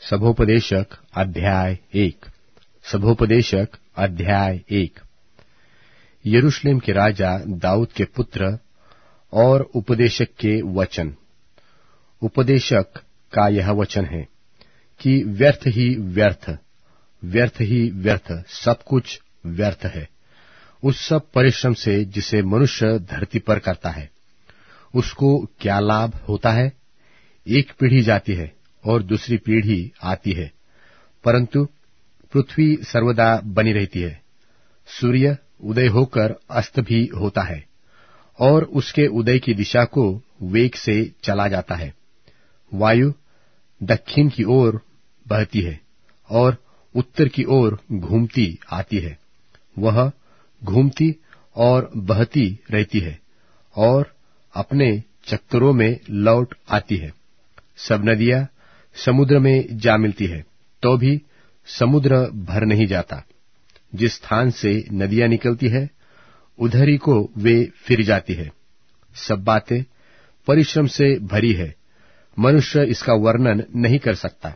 सभोपदेशक अध्याय 1। सभोपदेशक अध्याय 1। यरूशलेम के राजा दाऊद के पुत्र और उपदेशक के वचन। उपदेशक का यह वचन है कि व्यर्थ ही व्यर्थ, व्यर्थ ही व्यर्थ, सब कुछ व्यर्थ है उस सब परिश्रम से जिसे मनुष्य धरती पर करता है। उसको क्या लाभ होता है? एक पीढ़ी जाती है और दूसरी पीढ़ी आती है, परंतु पृथ्वी सर्वदा बनी रहती है। सूर्य उदय होकर अस्त भी होता है और उसके उदय की दिशा को वेग से चला जाता है। वायु दक्षिण की ओर बहती है और उत्तर की ओर घूमती आती है। वह घूमती और बहती रहती है और अपने चक्करों में लौट आती है। सब नदियां समुद्र में जा मिलती है, तो भी समुद्र भर नहीं जाता। जिस स्थान से नदियां निकलती है उधर ही को वे फिर जाती है। सब बातें परिश्रम से भरी है, मनुष्य इसका वर्णन नहीं कर सकता।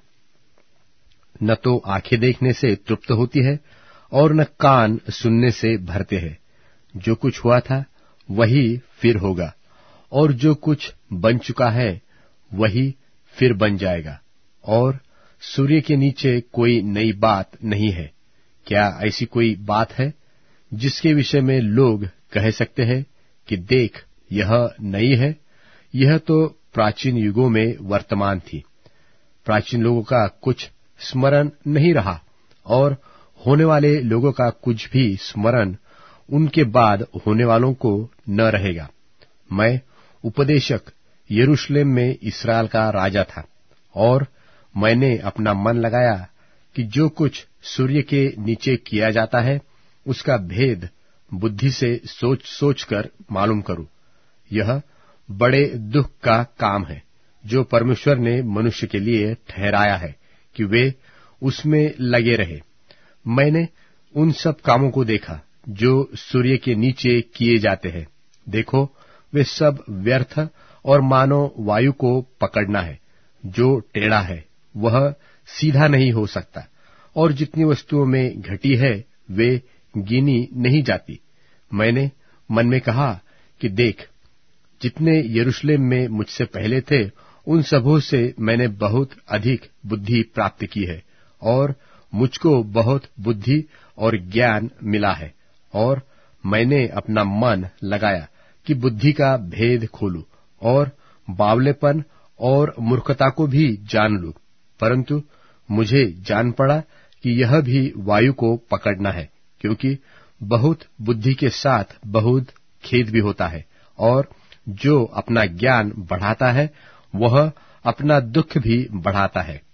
न तो आंखें देखने से तृप्त होती है और न कान सुनने से भरते हैं। जो कुछ हुआ था वही फिर होगा, और जो कुछ बन चुका है वही फिर बन जाएगा, और सूर्य के नीचे कोई नई बात नहीं है। क्या ऐसी कोई बात है जिसके विषय में लोग कह सकते हैं कि देख, यह नई है? यह तो प्राचीन युगों में वर्तमान थी। प्राचीन लोगों का कुछ स्मरण नहीं रहा, और होने वाले लोगों का कुछ भी स्मरण उनके बाद होने वालों को न रहेगा। मैं उपदेशक यरूशलेम में इस्राएल का राजा था, और मैंने अपना मन लगाया कि जो कुछ सूर्य के नीचे किया जाता है उसका भेद बुद्धि से सोच सोच कर मालूम करूं। यह बड़े दुख का काम है जो परमेश्वर ने मनुष्य के लिए ठहराया है कि वे उसमें लगे रहे। मैंने उन सब कामों को देखा जो सूर्य के नीचे किए जाते हैं। देखो, वे सब व्यर्थ और मानो वायु को पकड़ना है। जो टेढ़ा है वह सीधा नहीं हो सकता, और जितनी वस्तुओं में घटी है वे गिनी नहीं जाती। मैंने मन में कहा कि देख, जितने यरूशलेम में मुझसे पहले थे उन सबों से मैंने बहुत अधिक बुद्धि प्राप्त की है, और मुझको बहुत बुद्धि और ज्ञान मिला है। और मैंने अपना मन लगाया कि बुद्धि का भेद खोलूं और बावलेपन और मूर्खता को भी जान लूं। परंतु मुझे जान पड़ा कि यह भी वायु को पकड़ना है, क्योंकि बहुत बुद्धि के साथ बहुत खेद भी होता है, और जो अपना ज्ञान बढ़ाता है वह अपना दुख भी बढ़ाता है।